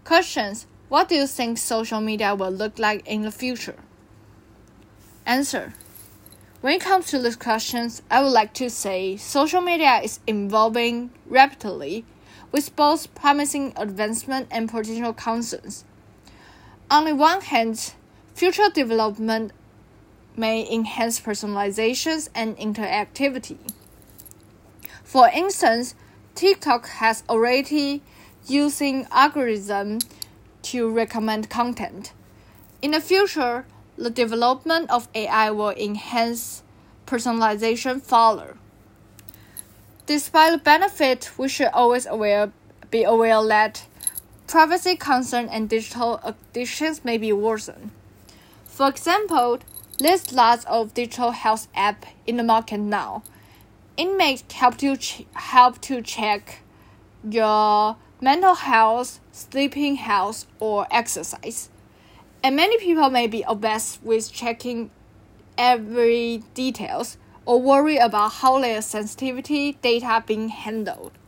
Questions: what do you think social media will look like in the future? Answer: when it comes to these questions, I would like to say social media is evolving rapidly, with both promising advancement and potential concerns. On the one hand, future development may enhance personalizations and interactivity. For instance, TikTok has already using algorithms to recommend content. In the future, the development of AI will enhance personalization further. Despite the benefit, we should always be aware that privacy concerns and digital addictions may be worsened. For example, there's lots of digital health apps in the market now. It may help to check your mental health, sleeping health, or exercise. And many people may be obsessed with checking every details or worry about how their sensitivity data being handled.